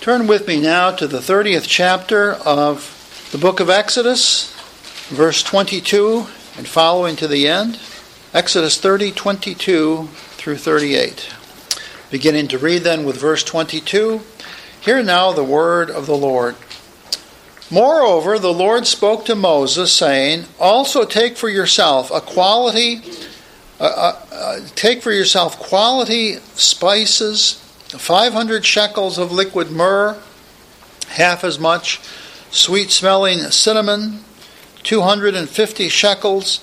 Turn with me now to the 30th chapter of the book of Exodus, verse 22 and following to the end. Exodus 30, 22 through 38. Beginning to read then with verse 22. Hear now the word of the Lord. Moreover, the Lord spoke to Moses, saying, Also take for yourself quality spices, 500 shekels of liquid myrrh, half as much sweet-smelling cinnamon, 250 shekels,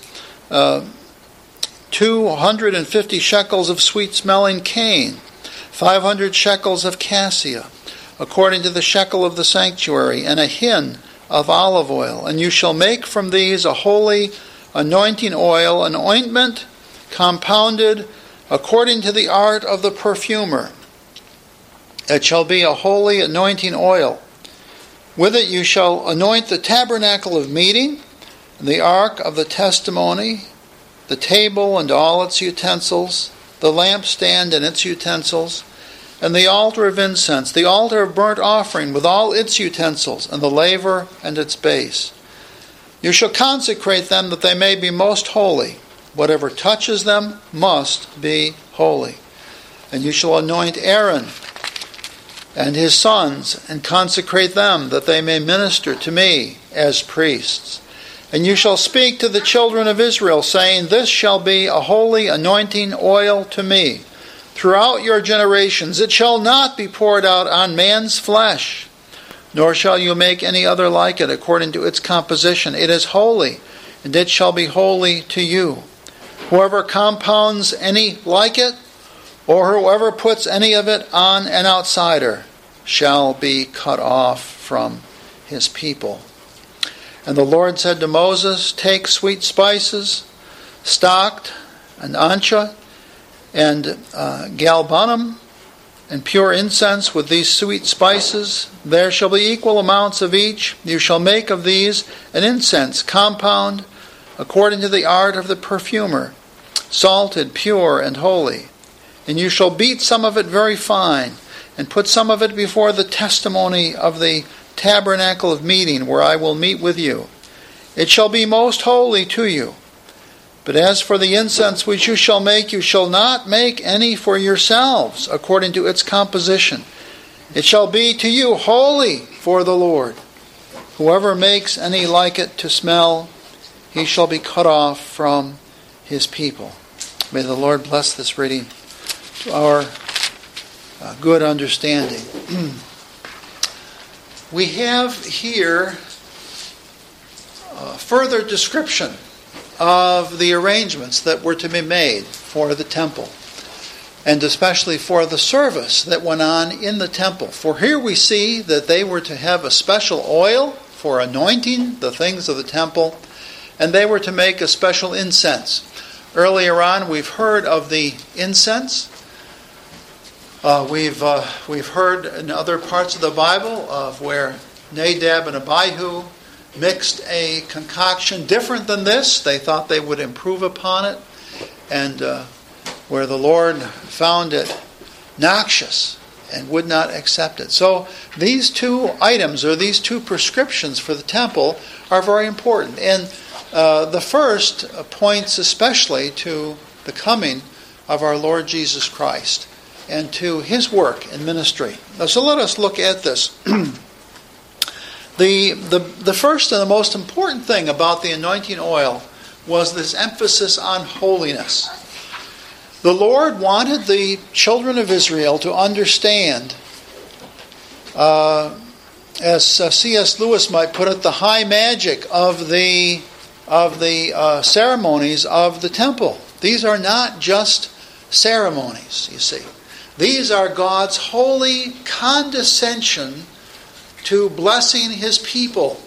250 shekels of sweet-smelling cane, 500 shekels of cassia, according to the shekel of the sanctuary, and a hin of olive oil. And you shall make from these a holy anointing oil, an ointment compounded according to the art of the perfumer. It shall be a holy anointing oil. With it you shall anoint the tabernacle of meeting, the ark of the testimony, the table and all its utensils, the lampstand and its utensils, and the altar of incense, the altar of burnt offering with all its utensils, and the laver and its base. You shall consecrate them that they may be most holy. Whatever touches them must be holy. And you shall anoint Aaron and his sons, and consecrate them, that they may minister to me as priests. And you shall speak to the children of Israel, saying, This shall be a holy anointing oil to me. Throughout your generations it shall not be poured out on man's flesh, nor shall you make any other like it according to its composition. It is holy, and it shall be holy to you. Whoever compounds any like it, or whoever puts any of it on an outsider, shall be cut off from his people. And the Lord said to Moses, Take sweet spices, stocked, and ancha, and galbanum, and pure incense with these sweet spices. There shall be equal amounts of each. You shall make of these an incense compound according to the art of the perfumer, salted, pure, and holy. And you shall beat some of it very fine, and put some of it before the testimony of the tabernacle of meeting, where I will meet with you. It shall be most holy to you. But as for the incense which you shall make, you shall not make any for yourselves, according to its composition. It shall be to you holy for the Lord. Whoever makes any like it to smell, he shall be cut off from his people. May the Lord bless this reading to our good understanding. We have here further description of the arrangements that were to be made for the temple, and especially for the service that went on in the temple. For here we see that they were to have a special oil for anointing the things of the temple, and they were to make a special incense. Earlier on, we've heard of the incense. We've heard in other parts of the Bible of where Nadab and Abihu mixed a concoction different than this. They thought they would improve upon it, and where the Lord found it noxious and would not accept it. So these two items, or these two prescriptions for the temple, are very important. And the first points especially to the coming of our Lord Jesus Christ and to his work and ministry. So let us look at this. The first and the most important thing about the anointing oil was this emphasis on holiness. The Lord wanted the children of Israel to understand, as C.S. Lewis might put it, the high magic of the ceremonies of the temple. These are not just ceremonies, you see. These are God's holy condescension to blessing his people.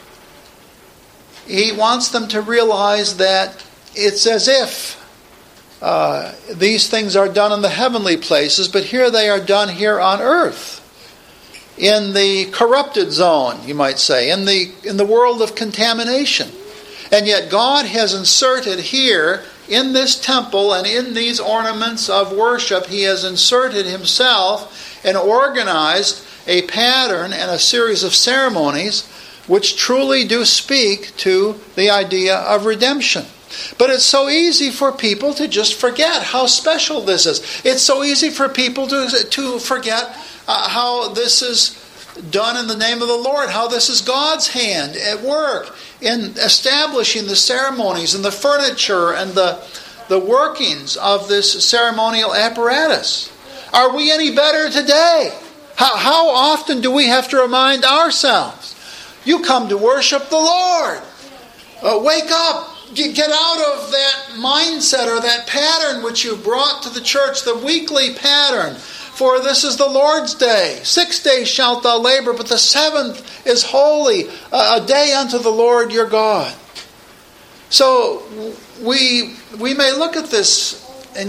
He wants them to realize that it's as if these things are done in the heavenly places, but here they are done here on earth, in the corrupted zone, you might say, in the world of contamination. And yet God has inserted here, in this temple and in these ornaments of worship, he has inserted himself and organized a pattern and a series of ceremonies which truly do speak to the idea of redemption. But it's so easy for people to just forget how special this is. It's so easy for people to forget how this is done in the name of the Lord, how this is God's hand at work in establishing the ceremonies and the furniture and the workings of this ceremonial apparatus. Are we any better today? How often do we have to remind ourselves? You come to worship the Lord. Wake up. Get out of that mindset or that pattern which you brought to the church, the weekly pattern. For this is the Lord's day. 6 days shalt thou labor, but the seventh is holy, a day unto the Lord your God. So we may look at this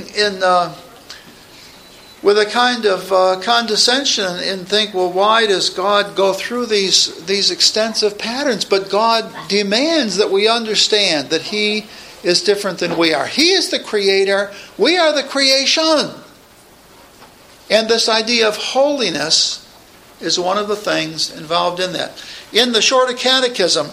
with a kind of condescension and think, well, why does God go through these extensive patterns? But God demands that we understand that He is different than we are. He is the Creator. We are the creation. And this idea of holiness is one of the things involved in that. In the Shorter Catechism,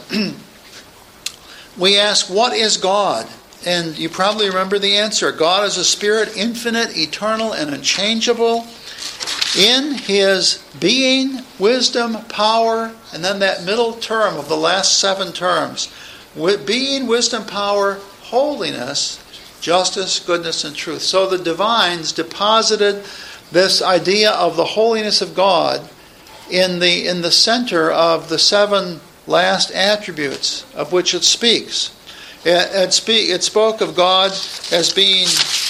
we ask, what is God? And you probably remember the answer. God is a spirit, infinite, eternal, and unchangeable in His being, wisdom, power, and then that middle term of the last 7 terms. Being, wisdom, power, holiness, justice, goodness, and truth. So the divines deposited this idea of the holiness of God in the center of the 7 last attributes of which it speaks. It spoke of God as being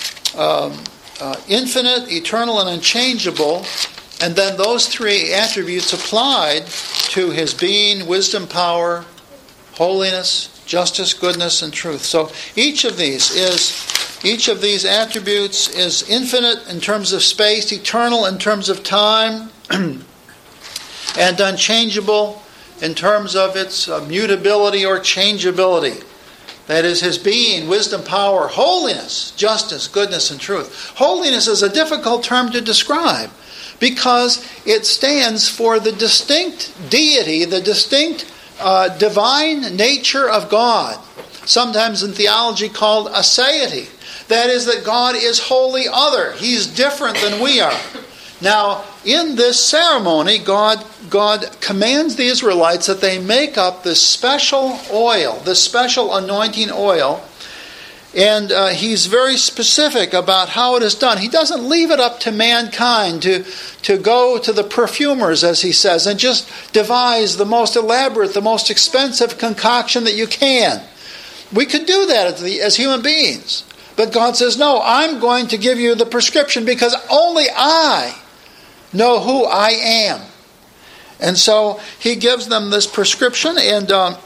infinite, eternal, and unchangeable, and then those 3 attributes applied to His being, wisdom, power, holiness, justice, goodness, and truth. So each of these attributes is infinite in terms of space, eternal in terms of time, and unchangeable in terms of its mutability or changeability. That is His being, wisdom, power, holiness, justice, goodness, and truth. Holiness is a difficult term to describe because it stands for the distinct deity, the distinct divine nature of God. Sometimes in theology called aseity. That is that God is wholly other. He's different than we are. Now, in this ceremony, God commands the Israelites that they make up this special oil, this special anointing oil, and He's very specific about how it is done. He doesn't leave it up to mankind to go to the perfumers, as He says, and just devise the most elaborate, the most expensive concoction that you can. We could do that as human beings. But God says, no, I'm going to give you the prescription because only I know who I am. And so He gives them this prescription, and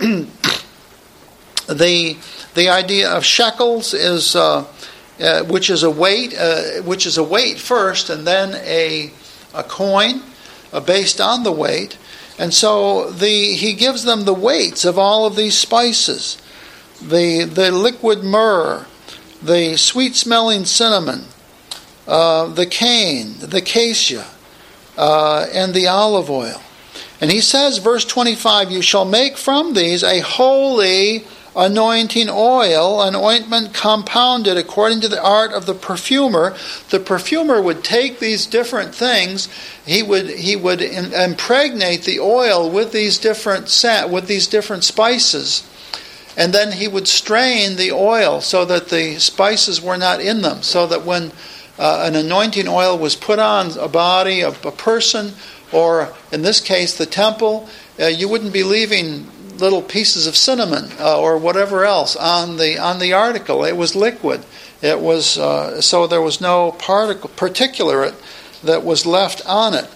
the idea of shekels is which is a weight first, and then a coin based on the weight. And so He gives them the weights of all of these spices, the liquid myrrh, the sweet-smelling cinnamon, the cane, the cassia, and the olive oil. And He says, verse 25, you shall make from these a holy anointing oil, an ointment compounded according to the art of the perfumer. The perfumer would take these different things. He would impregnate the oil with these different spices. And then he would strain the oil so that the spices were not in them, so that when an anointing oil was put on a body of a person, or in this case the temple, you wouldn't be leaving little pieces of cinnamon or whatever else on the article. It was liquid. It was so there was no particulate that was left on it.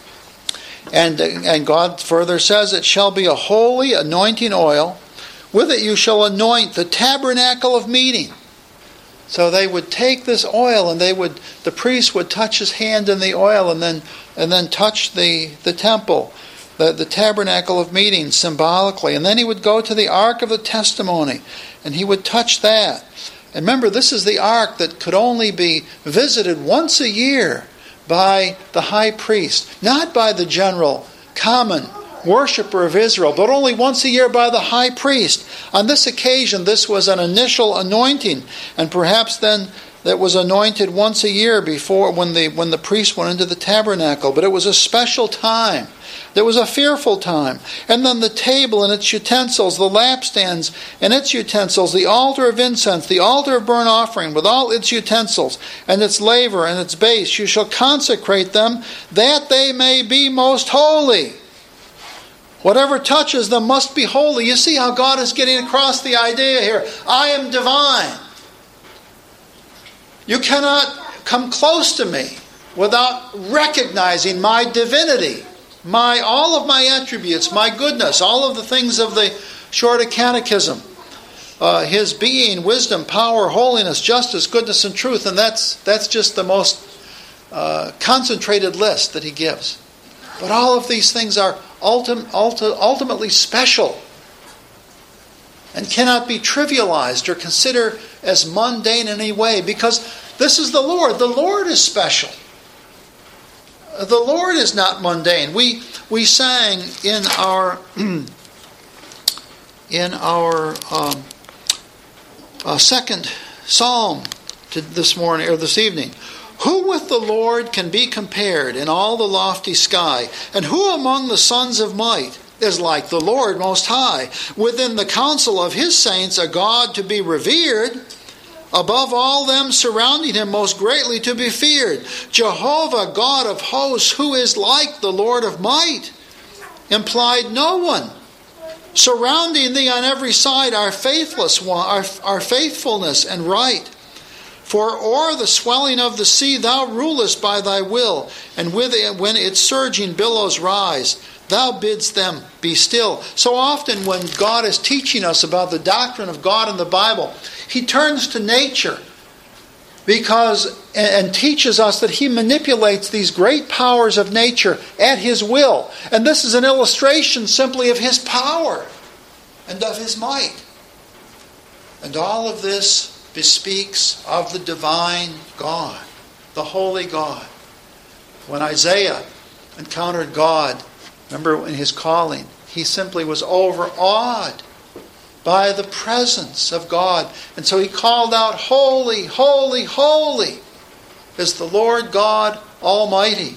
And God further says, it shall be a holy anointing oil. With it you shall anoint the tabernacle of meeting. So they would take this oil, and the priest would touch his hand in the oil, and then touch the temple, the tabernacle of meeting symbolically. And then he would go to the ark of the testimony, and he would touch that. And remember, this is the ark that could only be visited once a year by the high priest, not by the general, common worshiper of Israel, but only once a year by the high priest. On this occasion, this was an initial anointing, and perhaps then that was anointed once a year before when the priest went into the tabernacle. But it was a special time. There was a fearful time. And then the table and its utensils, the lampstands and its utensils, the altar of incense, the altar of burnt offering with all its utensils, and its laver and its base, you shall consecrate them, that they may be most holy. Whatever touches them must be holy. You see how God is getting across the idea here. I am divine. You cannot come close to me without recognizing my divinity, all of my attributes, my goodness, all of the things of the Shorter Catechism. His being, wisdom, power, holiness, justice, goodness, and truth. And that's just the most concentrated list that he gives. But all of these things are ultimately special and cannot be trivialized or considered as mundane in any way, because this is the Lord. The Lord is special. The Lord is not mundane. We sang in our second psalm this morning or this evening. Who with the Lord can be compared in all the lofty sky? And who among the sons of might is like the Lord Most High? Within the council of his saints a God to be revered, above all them surrounding him most greatly to be feared. Jehovah, God of hosts, who is like the Lord of might? Implied no one. Surrounding thee on every side our faithfulness and right. For o'er the swelling of the sea thou rulest by thy will, and with it, when its surging billows rise, thou bidst them be still. So often when God is teaching us about the doctrine of God in the Bible, he turns to nature and teaches us that he manipulates these great powers of nature at his will. And this is an illustration simply of his power and of his might. And all of this bespeaks of the divine God, the holy God. When Isaiah encountered God, remember in his calling, he simply was overawed by the presence of God. And so he called out, holy, holy, holy is the Lord God Almighty.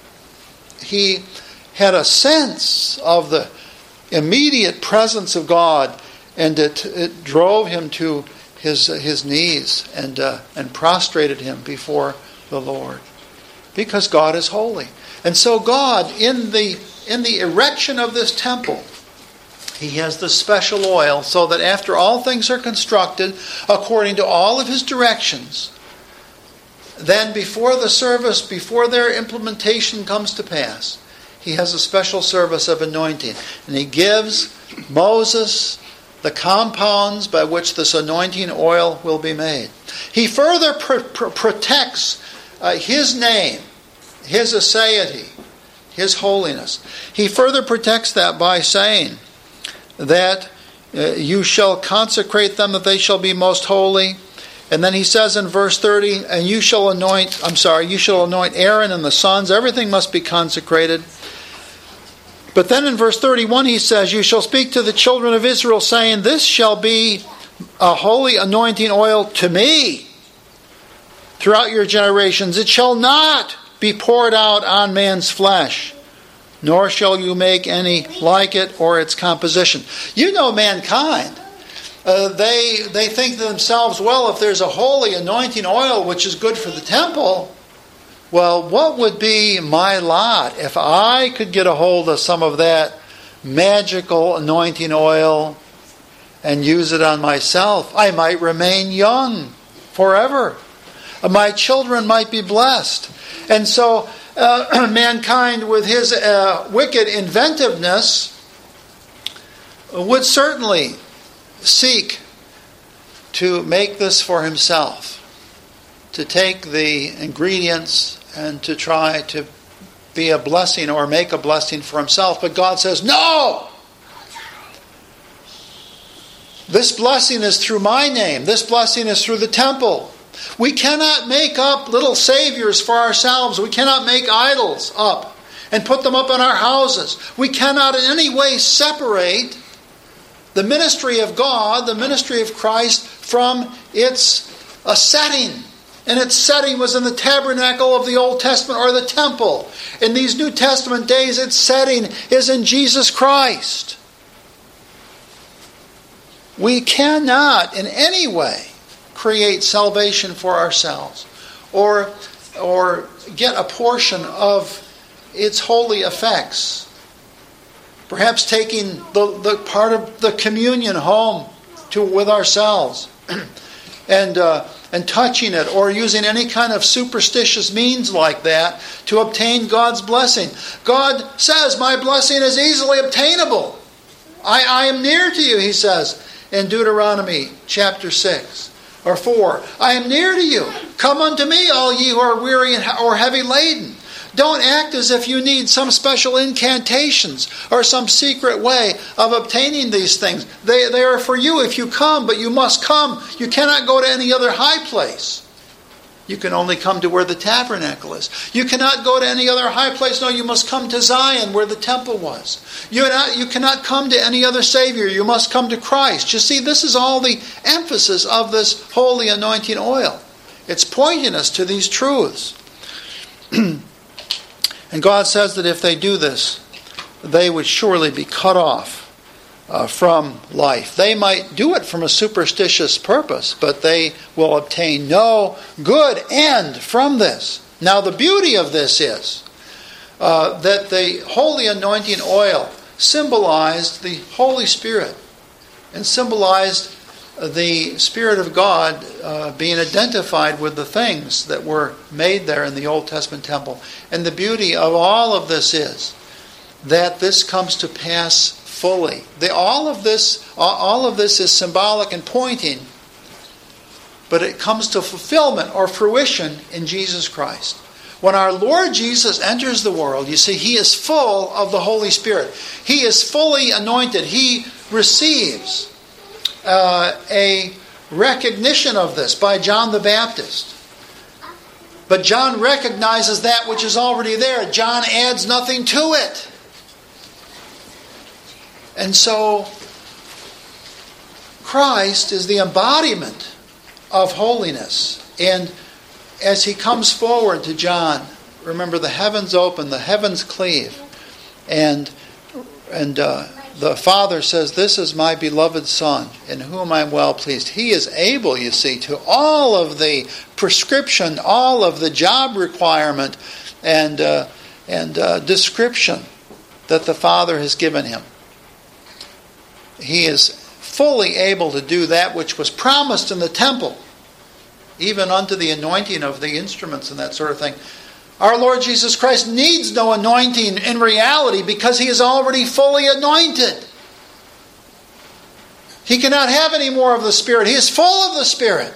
He had a sense of the immediate presence of God, and it drove him to his knees and prostrated him before the Lord, because God is holy. And so God, in the erection of this temple, he has the special oil, so that after all things are constructed according to all of his directions, then before the service, before their implementation comes to pass, he has a special service of anointing. And he gives Moses the compounds by which this anointing oil will be made. He further protects his name, his aseity, his holiness. He further protects that by saying that you shall consecrate them, that they shall be most holy. And then he says in verse 30, and you shall anoint Aaron and the sons. Everything must be consecrated. But then in verse 31 he says, you shall speak to the children of Israel, saying, this shall be a holy anointing oil to me throughout your generations. It shall not be poured out on man's flesh, nor shall you make any like it or its composition. You know mankind. They think to themselves, well, if there's a holy anointing oil which is good for the temple, well, what would be my lot if I could get a hold of some of that magical anointing oil and use it on myself? I might remain young forever. My children might be blessed. And so mankind, with his wicked inventiveness, would certainly seek to make this for himself, to take the ingredients and to try to be a blessing or make a blessing for himself. But God says, no! This blessing is through my name. This blessing is through the temple. We cannot make up little saviors for ourselves. We cannot make idols up and put them up in our houses. We cannot in any way separate the ministry of God, the ministry of Christ, from its setting. And its setting was in the tabernacle of the Old Testament or the temple. In these New Testament days, its setting is in Jesus Christ. We cannot in any way create salvation for ourselves or get a portion of its holy effects. Perhaps taking the part of the communion home with ourselves and touching it, or using any kind of superstitious means like that to obtain God's blessing. God says, my blessing is easily obtainable. I am near to you, he says in Deuteronomy chapter 6 or 4. I am near to you. Come unto me, all ye who are weary or heavy laden. Don't act as if you need some special incantations or some secret way of obtaining these things. They are for you if you come, but you must come. You cannot go to any other high place. You can only come to where the tabernacle is. You cannot go to any other high place. No, you must come to Zion where the temple was. You cannot come to any other Savior. You must come to Christ. You see, this is all the emphasis of this holy anointing oil. It's pointing us to these truths. And God says that if they do this, they would surely be cut off from life. They might do it from a superstitious purpose, but they will obtain no good end from this. Now the beauty of this is that the holy anointing oil symbolized the Holy Spirit and symbolized the Spirit of God being identified with the things that were made there in the Old Testament temple. And the beauty of all of this is that this comes to pass fully. All of this is symbolic and pointing, but it comes to fulfillment or fruition in Jesus Christ. When our Lord Jesus enters the world, you see, He is full of the Holy Spirit. He is fully anointed. He receives a recognition of this by John the Baptist. But John recognizes that which is already there. John adds nothing to it. And so Christ is the embodiment of holiness. And as he comes forward to John, remember, the heavens open, the heavens cleave, and the Father says, "This is my beloved Son, in whom I am well pleased." He is able, you see, to all of the prescription, all of the job requirement and description that the Father has given him. He is fully able to do that which was promised in the temple, even unto the anointing of the instruments and that sort of thing. Our Lord Jesus Christ needs no anointing in reality because He is already fully anointed. He cannot have any more of the Spirit. He is full of the Spirit.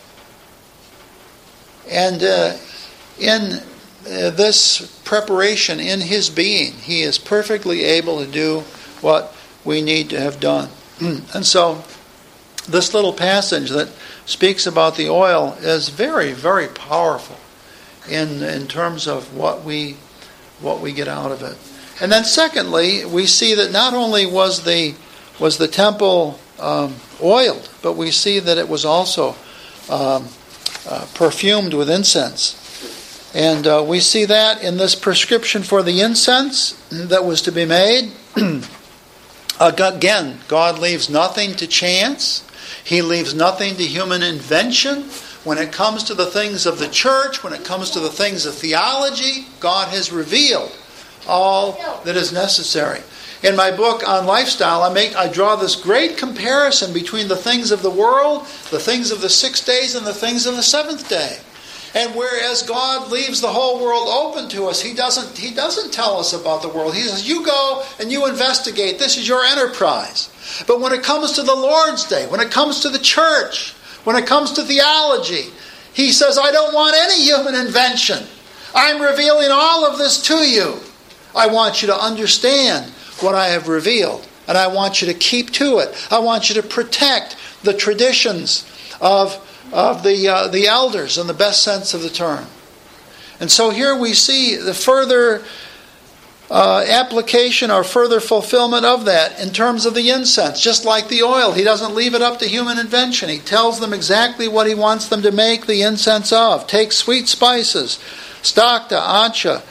And in this preparation in His being, He is perfectly able to do what we need to have done. And so this little passage that speaks about the oil is very, very powerful in terms of what we get out of it. And then secondly, we see that not only was the temple oiled, but we see that it was also perfumed with incense. And we see that in this prescription for the incense that was to be made. Again, God leaves nothing to chance. He leaves nothing to human invention. When it comes to the things of the church, when it comes to the things of theology, God has revealed all that is necessary. In my book on lifestyle, I draw this great comparison between the things of the world, the things of the 6 days, and the things of the seventh day. And whereas God leaves the whole world open to us, He doesn't tell us about the world. He says, you go and you investigate. This is your enterprise. But when it comes to the Lord's Day, when it comes to the church, when it comes to theology, He says, I don't want any human invention. I'm revealing all of this to you. I want you to understand what I have revealed. And I want you to keep to it. I want you to protect the traditions of of the elders in the best sense of the term. And so here we see the further application or further fulfillment of that in terms of the incense. Just like the oil, he doesn't leave it up to human invention. He tells them exactly what he wants them to make the incense of. Take sweet spices, stocta, ancha,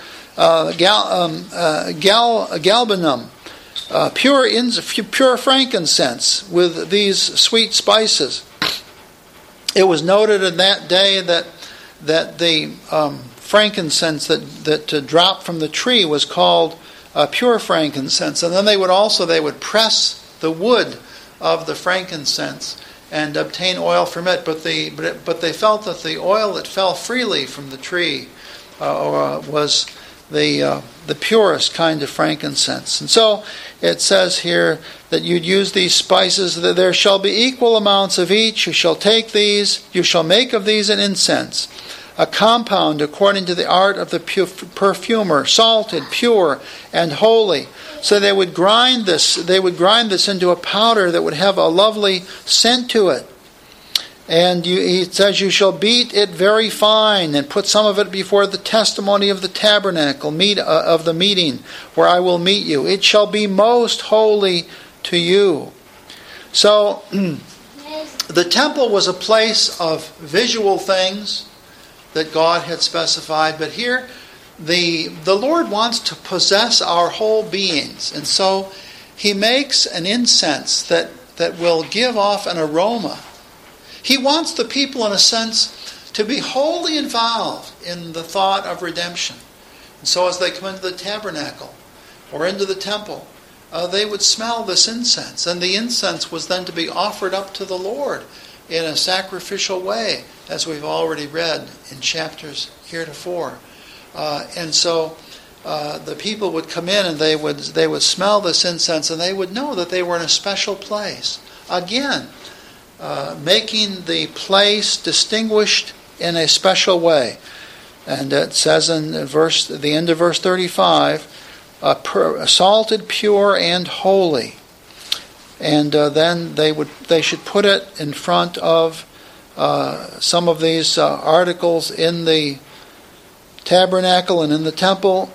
galbanum, pure frankincense with these sweet spices. It was noted in that day that the frankincense that dropped from the tree was called pure frankincense, and then they would press the wood of the frankincense and obtain oil from it. But they felt that the oil that fell freely from the tree was the purest kind of frankincense. And so it says here that you'd use these spices, that there shall be equal amounts of each. You shall take these, you shall make of these an incense, a compound according to the art of the perfumer, salted, pure, and holy. So they would grind this into a powder that would have a lovely scent to it. And he says, you shall beat it very fine, and put some of it before the testimony of the tabernacle, of the meeting, where I will meet you. It shall be most holy to you. So, the temple was a place of visual things that God had specified, but here the Lord wants to possess our whole beings, and so he makes an incense that will give off an aroma. He wants the people, in a sense, to be wholly involved in the thought of redemption. And so as they come into the tabernacle or into the temple, they would smell this incense, and the incense was then to be offered up to the Lord in a sacrificial way, as we've already read in chapters heretofore. And so the people would come in and they would smell this incense, and they would know that they were in a special place. Again, making the place distinguished in a special way. And it says in the end of verse 35, salted, pure, and holy. And then they should put it in front of some of these articles in the tabernacle and in the temple.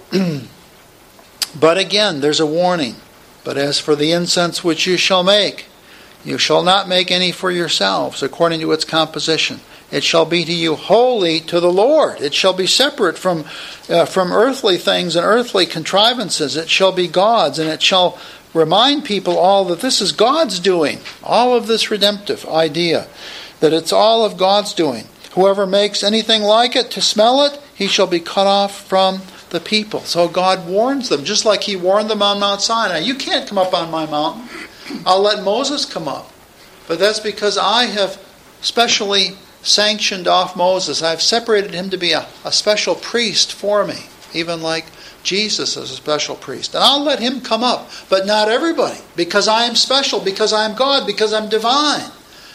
But again, there's a warning. But as for the incense which you shall make, you shall not make any for yourselves according to its composition. It shall be to you holy to the Lord. It shall be separate from earthly things and earthly contrivances. It shall be God's, and it shall remind people all that this is God's doing. All of this redemptive idea, that it's all of God's doing. Whoever makes anything like it to smell it, he shall be cut off from the people. So God warns them, just like he warned them on Mount Sinai. You can't come up on my mountain. I'll let Moses come up. But that's because I have specially sanctioned off Moses. I've separated him to be a special priest for me, even like Jesus is a special priest. And I'll let him come up, but not everybody, because I am special, because I am God, because I'm divine.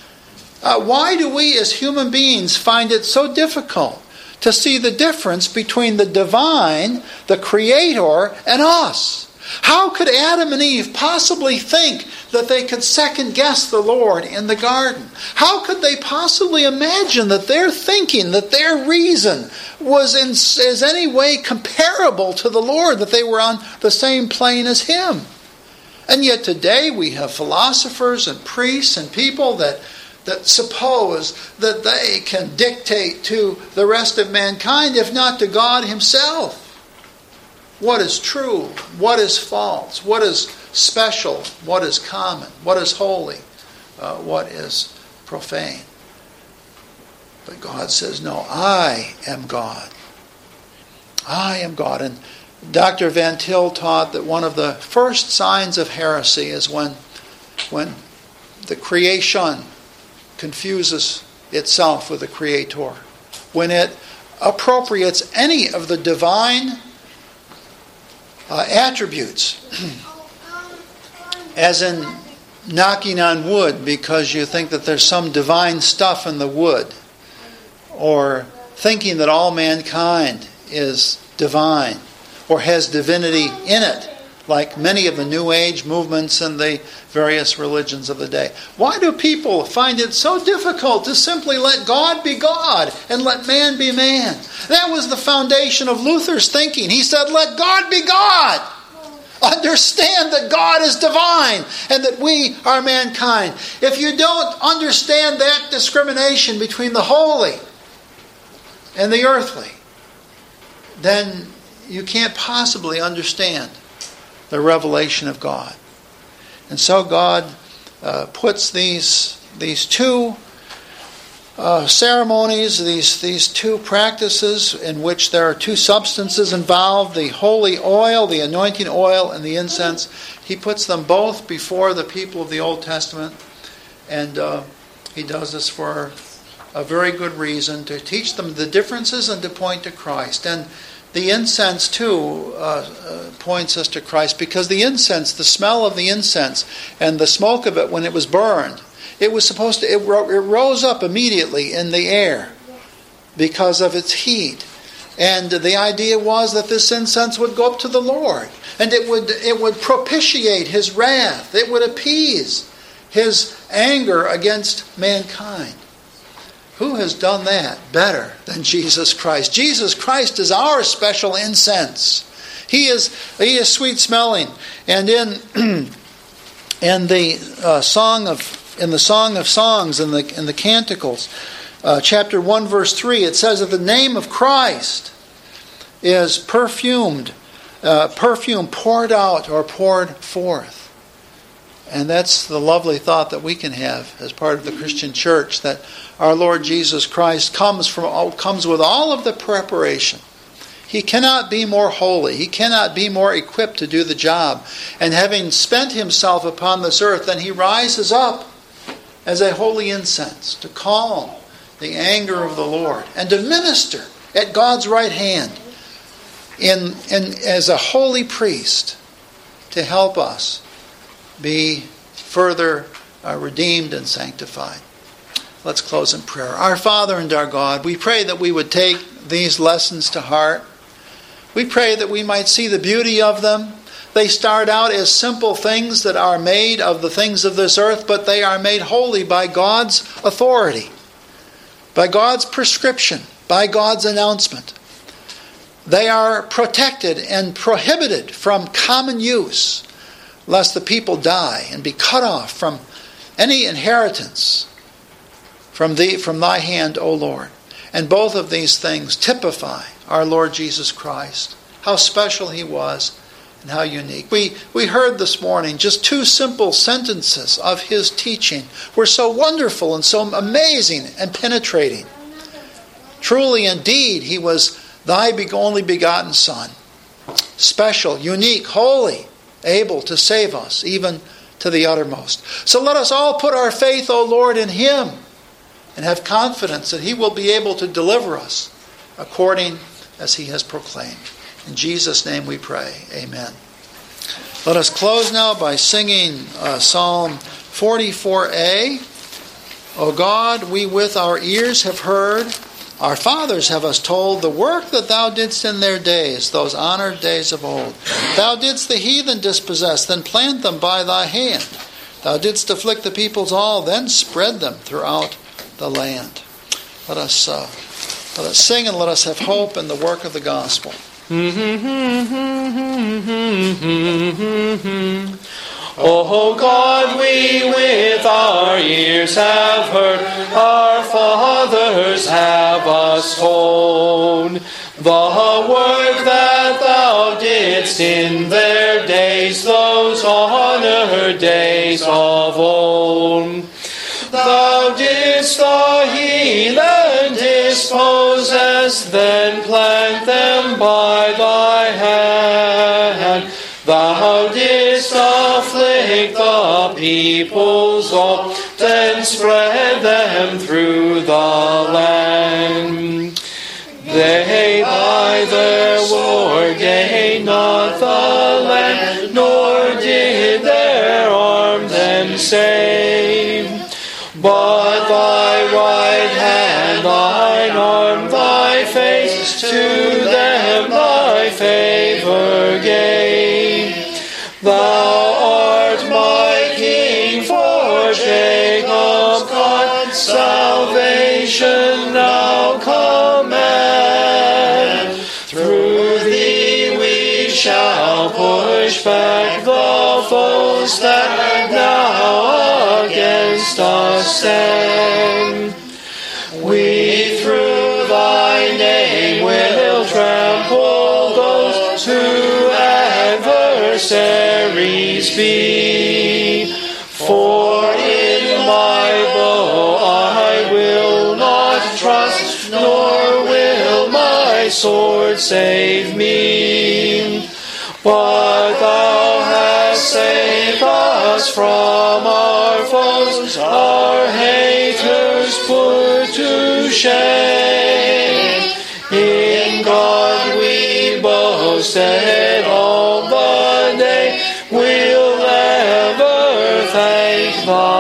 Why do we as human beings find it so difficult to see the difference between the divine, the Creator, and us? How could Adam and Eve possibly think that they could second guess the Lord in the garden? How could they possibly imagine that their thinking, that their reason was in any way comparable to the Lord, that they were on the same plane as Him? And yet today we have philosophers and priests and people that suppose that they can dictate to the rest of mankind, if not to God Himself, what is true, what is false, what is special, what is common, what is holy, what is profane. But God says, no, I am God. I am God. And Dr. Van Til taught that one of the first signs of heresy is when the creation confuses itself with the Creator. When it appropriates any of the divine attributes, as in knocking on wood because you think that there's some divine stuff in the wood, or thinking that all mankind is divine or has divinity in it, like many of the New Age movements and the various religions of the day. Why do people find it so difficult to simply let God be God and let man be man? That was the foundation of Luther's thinking. He said, let God be God. Understand that God is divine and that we are mankind. If you don't understand that discrimination between the holy and the earthly, then you can't possibly understand the revelation of God. And so God puts these two ceremonies, these two practices in which there are two substances involved, the holy oil, the anointing oil, and the incense. He puts them both before the people of the Old Testament, and he does this for a very good reason, to teach them the differences and to point to Christ. And the incense, too, points us to Christ, because the incense, the smell of the incense and the smoke of it when it was burned, it rose up immediately in the air because of its heat. And the idea was that this incense would go up to the Lord, and it would propitiate His wrath. It would appease His anger against mankind. Who has done that better than Jesus Christ? Jesus Christ is our special incense. He is sweet smelling, and in the Song of Songs, in the Canticles, chapter 1, verse 3, it says that the name of Christ is perfume poured out or poured forth. And that's the lovely thought that we can have as part of the Christian church, that our Lord Jesus Christ comes with all of the preparation. He cannot be more holy. He cannot be more equipped to do the job. And having spent Himself upon this earth, then He rises up as a holy incense to calm the anger of the Lord and to minister at God's right hand as a holy priest to help us be further redeemed and sanctified. Let's close in prayer. Our Father and our God, we pray that we would take these lessons to heart. We pray that we might see the beauty of them. They start out as simple things that are made of the things of this earth, but they are made holy by God's authority, by God's prescription, by God's announcement. They are protected and prohibited from common use, lest the people die and be cut off from any inheritance from thy hand, O Lord. And both of these things typify our Lord Jesus Christ, how special He was and how unique. We heard this morning just two simple sentences of His teaching were so wonderful and so amazing and penetrating. Truly, indeed, He was thy only begotten Son, special, unique, holy, able to save us even to the uttermost. So let us all put our faith, O Lord, in Him, and have confidence that He will be able to deliver us according as He has proclaimed. In Jesus' name we pray. Amen. Let us close now by singing Psalm 44a. O God, we with our ears have heard, our fathers have us told, the work that Thou didst in their days, those honored days of old. Thou didst the heathen dispossess, then plant them by Thy hand. Thou didst afflict the peoples all, then spread them throughout the land. Let us sing and let us have hope in the work of the gospel. O God, we with our ears have heard, our fathers have us told, the work that Thou didst in their days, those honored days of old. Thou didst the heathen dispossess, then plant them by Thy hand. Thou didst afflict the peoples all, then spread them through the land. They by their war gained not the land, nor did their arm them save. But Thy right hand, Thine arm, Thy face, to them Thy favor gave. Thou art my King, for Jacob's God, salvation thou command. Through thee we shall push back the foes that now against us stand. We through thy name will trample those who adversaries be. For in my bow I will not trust, nor will my sword save me. But thou hast saved us from our foes, our haters put to shame. In God we boasted all the day, we'll ever thank thy